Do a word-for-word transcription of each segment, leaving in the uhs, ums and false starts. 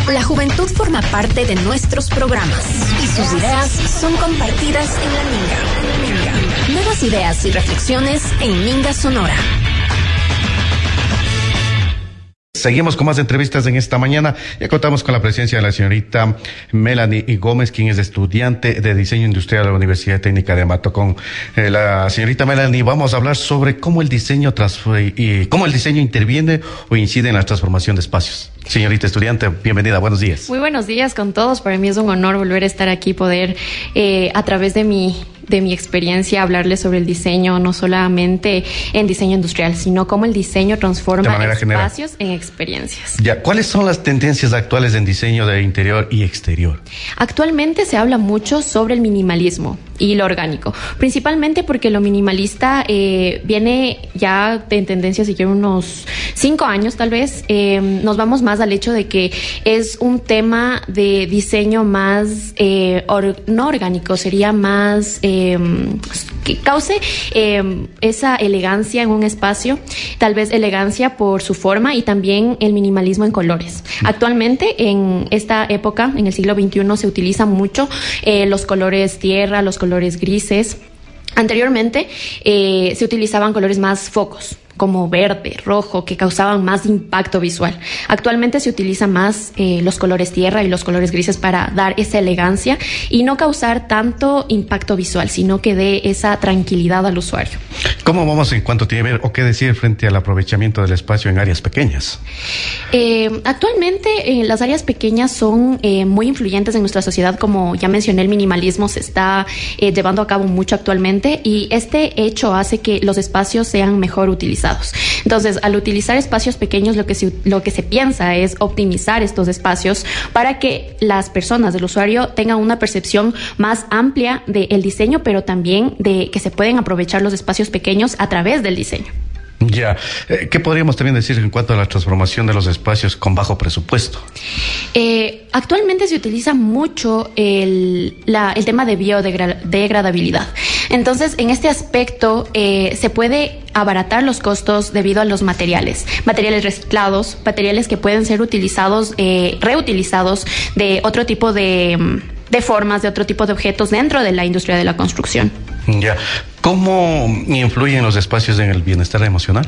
La juventud forma parte de nuestros programas y sus ideas son compartidas en la Minga. Minga. Nuevas ideas y reflexiones en Minga Sonora. Seguimos con más entrevistas en esta mañana. Ya contamos con la presencia de la señorita Melanie Gómez, quien es estudiante de diseño industrial de la Universidad Técnica de Ambato. Con eh, la señorita Melanie vamos a hablar sobre cómo el diseño transf- y cómo el diseño interviene o incide en la transformación de espacios. Señorita estudiante, bienvenida, buenos días. Muy buenos días con todos. Para mí es un honor volver a estar aquí, poder eh, a través de mi de mi experiencia hablarles sobre el diseño, no solamente en diseño industrial, sino cómo el diseño transforma espacios general en experiencias. Ya, ¿cuáles son las tendencias actuales en diseño de interior y exterior? Actualmente se habla mucho sobre el minimalismo y lo orgánico, principalmente porque lo minimalista eh, viene ya en tendencia, si quiero, unos cinco años tal vez. Eh, nos vamos más al hecho de que es un tema de diseño más, eh, or, no orgánico, sería más... Eh, que cause eh, esa elegancia en un espacio, tal vez elegancia por su forma y también el minimalismo en colores. Actualmente, en esta época, en el siglo veintiuno, se utilizan mucho eh, los colores tierra, los colores grises. Anteriormente eh, se utilizaban colores más focos, como verde, rojo, que causaban más impacto visual. Actualmente se utilizan más eh, los colores tierra y los colores grises para dar esa elegancia y no causar tanto impacto visual, sino que dé esa tranquilidad al usuario. ¿Cómo vamos en cuanto tiene que ver o qué decir frente al aprovechamiento del espacio en áreas pequeñas? Eh, actualmente eh, las áreas pequeñas son eh, muy influyentes en nuestra sociedad. Como ya mencioné, el minimalismo se está eh, llevando a cabo mucho actualmente y este hecho hace que los espacios sean mejor utilizados. Entonces, al utilizar espacios pequeños, lo que se, lo que se piensa es optimizar estos espacios para que las personas, del usuario, tengan una percepción más amplia del diseño, pero también de que se pueden aprovechar los espacios pequeños a través del diseño. Ya, eh, ¿qué podríamos también decir en cuanto a la transformación de los espacios con bajo presupuesto? Eh, actualmente se utiliza mucho el, la, el tema de biodegradabilidad. Entonces, en este aspecto eh, se puede abaratar los costos debido a los materiales, materiales reciclados, materiales que pueden ser utilizados, eh, reutilizados de otro tipo de, de formas, de otro tipo de objetos dentro de la industria de la construcción. Ya, ¿cómo influyen los espacios en el bienestar emocional?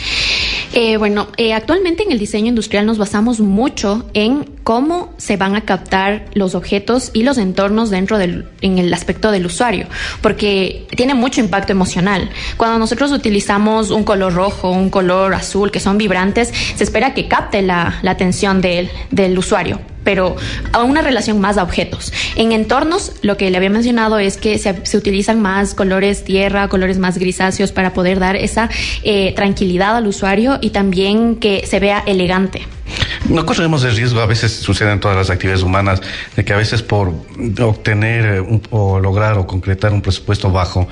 Eh, bueno, eh, actualmente en el diseño industrial nos basamos mucho en cómo se van a captar los objetos y los entornos dentro del, en el aspecto del usuario, porque tiene mucho impacto emocional. Cuando nosotros utilizamos un color rojo, un color azul, que son vibrantes, se espera que capte la, la atención del, del usuario, pero a una relación más a objetos. En entornos, lo que le había mencionado es que se, se utilizan más colores tierra, colores más grisáceos para poder dar esa eh, tranquilidad al usuario y también que se vea elegante. No corremos el riesgo, a veces sucede en todas las actividades humanas, de que a veces por obtener un, o lograr o concretar un presupuesto bajo,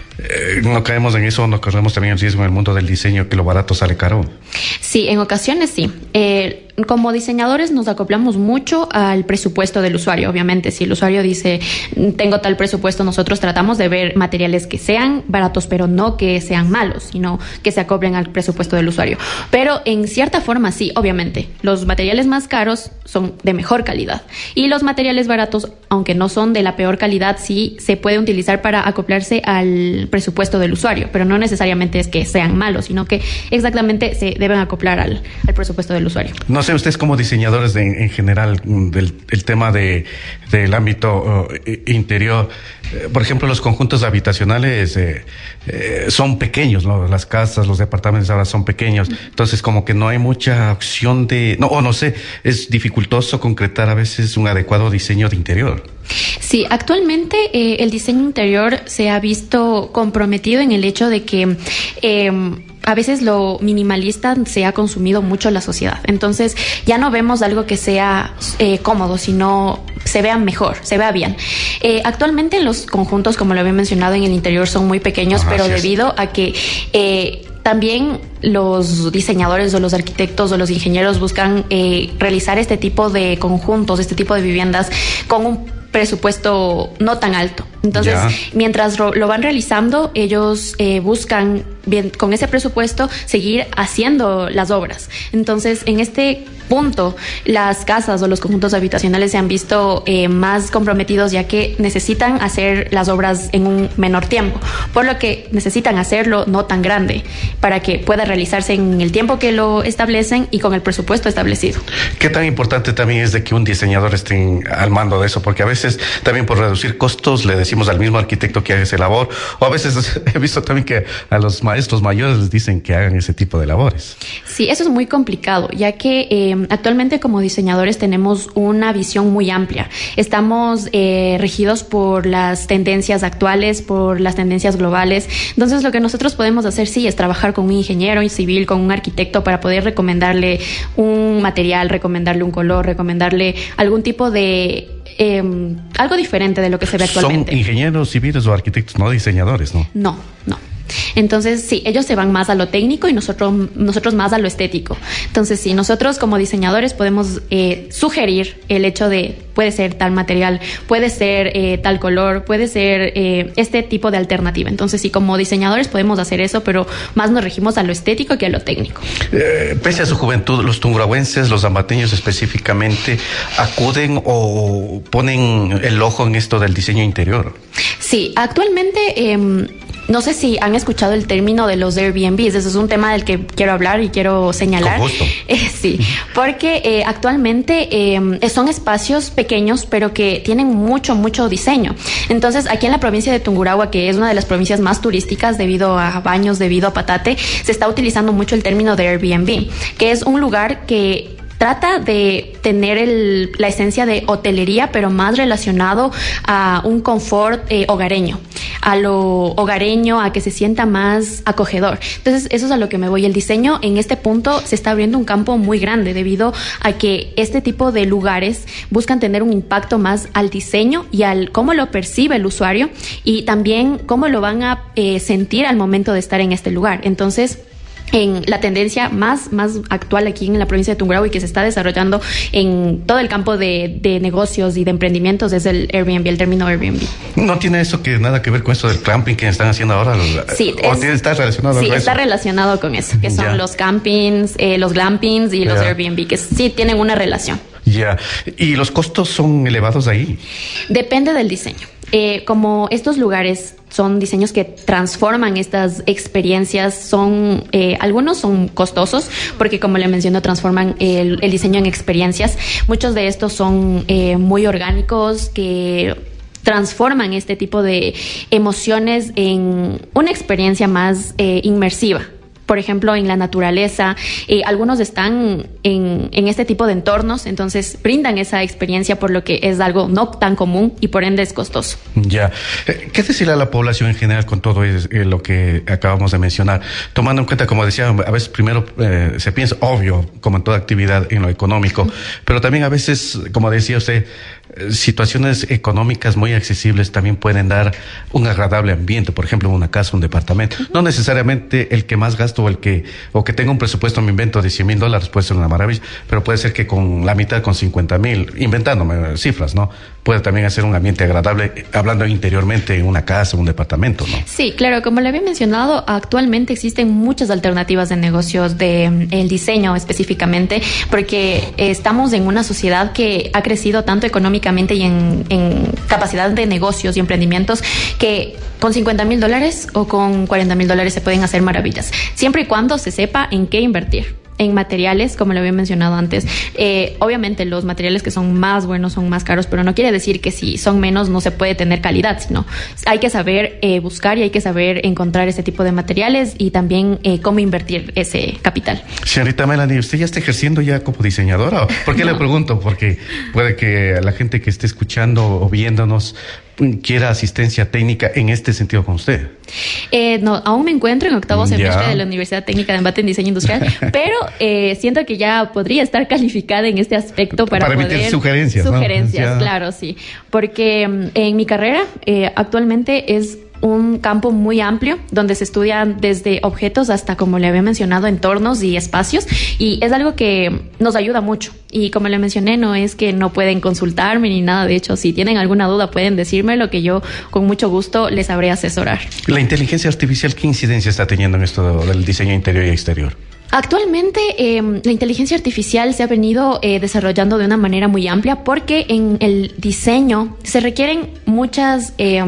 Eh, no caemos en eso, no corremos también el riesgo en el mundo del diseño que lo barato sale caro. Sí, en ocasiones sí. Eh, como diseñadores nos acoplamos mucho al presupuesto del usuario. Obviamente, si el usuario dice, tengo tal presupuesto, nosotros tratamos de ver materiales que sean baratos, pero no que sean malos, sino que se acoplen al presupuesto del usuario. Pero en cierta forma sí, obviamente, los materiales más caros son de mejor calidad y los materiales baratos, aunque no son de la peor calidad, sí se puede utilizar para acoplarse al presupuesto del usuario, pero no necesariamente es que sean malos, sino que exactamente se deben acoplar al, al presupuesto del usuario. No sé, ustedes como diseñadores de, en general del el tema de del ámbito uh, interior, eh, por ejemplo, los conjuntos habitacionales eh, eh, son pequeños, ¿no? Las casas, los departamentos ahora son pequeños, entonces como que no hay mucha opción de, no, o no sé, es dificultoso concretar a veces un adecuado diseño de interior. Sí, actualmente eh, el diseño interior se ha visto comprometido en el hecho de que eh, a veces lo minimalista se ha consumido mucho en la sociedad. Entonces ya no vemos algo que sea eh, cómodo, sino se vea mejor, se vea bien. Eh, actualmente los conjuntos, como lo había mencionado, en el interior son muy pequeños, Ajá, pero debido a que eh, también los diseñadores o los arquitectos o los ingenieros buscan eh, realizar este tipo de conjuntos, este tipo de viviendas con un presupuesto no tan alto. Entonces, ya. mientras lo van realizando, ellos eh, buscan, bien, con ese presupuesto, seguir haciendo las obras. Entonces, en este punto las casas o los conjuntos habitacionales se han visto eh, más comprometidos, ya que necesitan hacer las obras en un menor tiempo, por lo que necesitan hacerlo no tan grande para que pueda realizarse en el tiempo que lo establecen y con el presupuesto establecido. ¿Qué tan importante también es de que un diseñador esté al mando de eso? Porque a veces también por reducir costos le decimos al mismo arquitecto que haga esa labor, o a veces he visto también que a los maestros mayores les dicen que hagan ese tipo de labores. Sí, eso es muy complicado, ya que eh, actualmente como diseñadores tenemos una visión muy amplia. Estamos eh, regidos por las tendencias actuales, por las tendencias globales. Entonces, lo que nosotros podemos hacer, sí, es trabajar con un ingeniero civil, con un arquitecto, para poder recomendarle un material, recomendarle un color, recomendarle algún tipo de... Eh, algo diferente de lo que se ve actualmente. Son ingenieros civiles o arquitectos, no diseñadores, ¿no? No, no. Entonces, sí, ellos se van más a lo técnico y nosotros, nosotros más a lo estético. Entonces, sí, nosotros como diseñadores podemos eh, sugerir el hecho de, puede ser tal material, puede ser eh, tal color, puede ser eh, este tipo de alternativa. Entonces, sí, como diseñadores podemos hacer eso, pero más nos regimos a lo estético que a lo técnico. Eh, pese a su juventud, los tungurahuenses, los ambateños específicamente, ¿acuden o ponen el ojo en esto del diseño interior? Sí, actualmente... Eh, No sé si han escuchado el término de los Airbnbs. Eso es un tema del que quiero hablar y quiero señalar. Con gusto. Eh, sí, porque eh, actualmente eh, son espacios pequeños, pero que tienen mucho, mucho diseño. Entonces, aquí en la provincia de Tungurahua, que es una de las provincias más turísticas debido a Baños, debido a Patate, se está utilizando mucho el término de Airbnb, que es un lugar que trata de tener el, la esencia de hotelería, pero más relacionado a un confort eh, hogareño, a lo hogareño, a que se sienta más acogedor. Entonces, eso es a lo que me voy. El diseño en este punto se está abriendo un campo muy grande debido a que este tipo de lugares buscan tener un impacto más al diseño y al cómo lo percibe el usuario y también cómo lo van a eh, sentir al momento de estar en este lugar. Entonces, en la tendencia más, más actual aquí en la provincia de Tungurahua y que se está desarrollando en todo el campo de, de negocios y de emprendimientos es el Airbnb, el término Airbnb. ¿No tiene eso que nada que ver con esto del camping que están haciendo ahora? Sí, ¿O es, tiene, está relacionado sí, con está eso? relacionado con eso, que son Ya. los campings, eh, los glampings y Ya. los Airbnb, que sí tienen una relación. Ya. ¿Y los costos son elevados ahí? Depende del diseño. Eh, como estos lugares son diseños que transforman estas experiencias, son eh, algunos son costosos porque, como le menciono, transforman el, el diseño en experiencias. Muchos de estos son eh, muy orgánicos, que transforman este tipo de emociones en una experiencia más eh, inmersiva. Por ejemplo, en la naturaleza, eh, algunos están en, en este tipo de entornos, entonces brindan esa experiencia, por lo que es algo no tan común y por ende es costoso. Ya. ¿Qué decirle a la población en general con todo es, eh, lo que acabamos de mencionar? Tomando en cuenta, como decía, a veces primero eh, se piensa, obvio, como en toda actividad, en lo económico, pero también a veces, como decía usted, situaciones económicas muy accesibles también pueden dar un agradable ambiente, por ejemplo, una casa, un departamento. Uh-huh. No necesariamente el que más gasto o el que, o que tenga un presupuesto, me invento, de cien mil dólares puede ser una maravilla, pero puede ser que con la mitad, con cincuenta mil, inventándome cifras, ¿no? Puede también hacer un ambiente agradable, hablando interiormente en una casa, un departamento, ¿no? Sí, claro, como le había mencionado, actualmente existen muchas alternativas de negocios de el diseño específicamente, porque estamos en una sociedad que ha crecido tanto económicamente y en, en capacidad de negocios y emprendimientos que con cincuenta mil dólares o con cuarenta mil dólares se pueden hacer maravillas, siempre y cuando se sepa en qué invertir. En materiales, como le había mencionado antes, eh, obviamente los materiales que son más buenos son más caros, pero no quiere decir que si son menos no se puede tener calidad, sino hay que saber eh, buscar y hay que saber encontrar ese tipo de materiales y también eh, cómo invertir ese capital. Señorita Melanie, ¿usted ya está ejerciendo ya como diseñadora? ¿Por qué no. le pregunto? Porque puede que la gente que esté escuchando o viéndonos quiera asistencia técnica en este sentido con usted. Eh, no, aún me encuentro en octavo Ya. semestre de la Universidad Técnica de Embate en Diseño Industrial, pero eh, siento que ya podría estar calificada en este aspecto para, Para poder... emitir sugerencias, ¿no? Sugerencias, Ya. claro, sí. Porque mm, en mi carrera eh, actualmente es un campo muy amplio donde se estudian desde objetos hasta, como le había mencionado, entornos y espacios, y es algo que nos ayuda mucho. Y como le mencioné, no es que no pueden consultarme ni nada. De hecho, si tienen alguna duda pueden decirme, lo que yo con mucho gusto les sabré asesorar. La inteligencia artificial, ¿qué incidencia está teniendo en esto del diseño interior y exterior? Actualmente eh, la inteligencia artificial se ha venido eh, desarrollando de una manera muy amplia porque en el diseño se requieren muchas eh,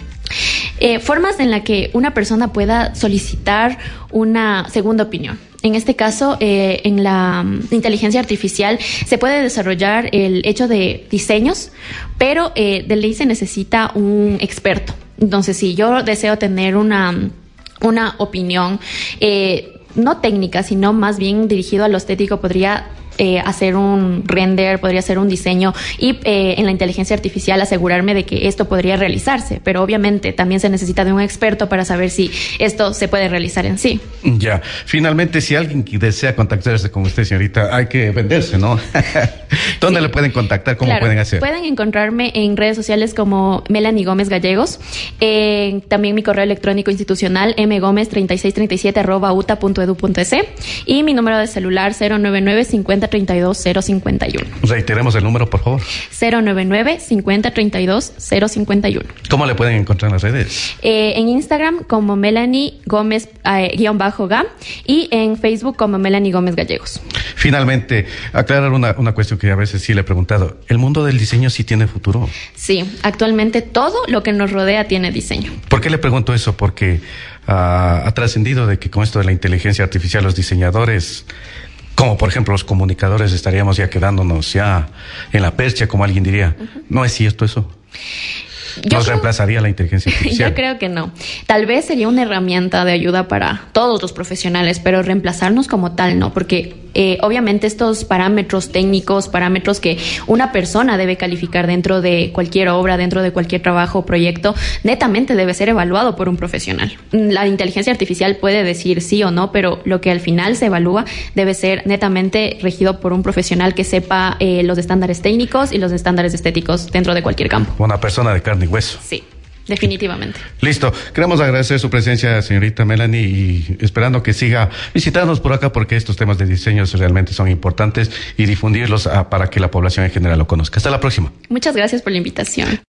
eh, formas en las que una persona pueda solicitar una segunda opinión. En este caso, eh, en la um, inteligencia artificial se puede desarrollar el hecho de diseños, pero eh, de ley se necesita un experto. Entonces, si yo deseo tener una, una opinión, eh, no técnica, sino más bien dirigido a lo estético, podría eh, hacer un render, podría hacer un diseño y eh, en la inteligencia artificial asegurarme de que esto podría realizarse. Pero obviamente también se necesita de un experto para saber si esto se puede realizar en sí. Ya. Finalmente, si alguien desea contactarse con usted, señorita, hay que venderse, ¿no? ¿Dónde sí. le pueden contactar? ¿Cómo claro, pueden hacer? Pueden encontrarme en redes sociales como Melanie Gómez Gallegos. Eh, también mi correo electrónico institucional mgomez treinta y seis treinta y siete arroba uta punto edu punto es y mi número de celular cero nueve nueve cincuenta treinta y dos cero cincuenta y uno. Reiteremos el número, por favor. cero nueve nueve cincuenta treinta y dos cero cincuenta y uno. ¿Cómo le pueden encontrar en las redes? Eh, en Instagram como Melanie Gómez eh, guión bajo G y en Facebook como Melanie Gómez Gallegos. Finalmente, aclarar una, una cuestión que a veces sí le he preguntado. ¿El mundo del diseño sí tiene futuro? Sí, actualmente todo lo que nos rodea tiene diseño. ¿Por qué le pregunto eso? Porque uh, ha trascendido de que con esto de la inteligencia artificial los diseñadores, como por ejemplo los comunicadores, estaríamos ya quedándonos ya en la percha, como alguien diría. Uh-huh. ¿No es cierto eso? Yo ¿Nos creo, reemplazaría la inteligencia artificial? Yo creo que no. Tal vez sería una herramienta de ayuda para todos los profesionales, pero reemplazarnos como tal no, porque eh, obviamente estos parámetros técnicos, parámetros que una persona debe calificar dentro de cualquier obra, dentro de cualquier trabajo o proyecto, netamente debe ser evaluado por un profesional. La inteligencia artificial puede decir sí o no, pero lo que al final se evalúa debe ser netamente regido por un profesional que sepa eh, los estándares técnicos y los estándares estéticos dentro de cualquier campo. Una persona de carne y hueso. Sí, definitivamente. Listo. Queremos agradecer su presencia, señorita Melanie, y esperando que siga visitándonos por acá porque estos temas de diseño realmente son importantes y difundirlos a, para que la población en general lo conozca. Hasta la próxima. Muchas gracias por la invitación.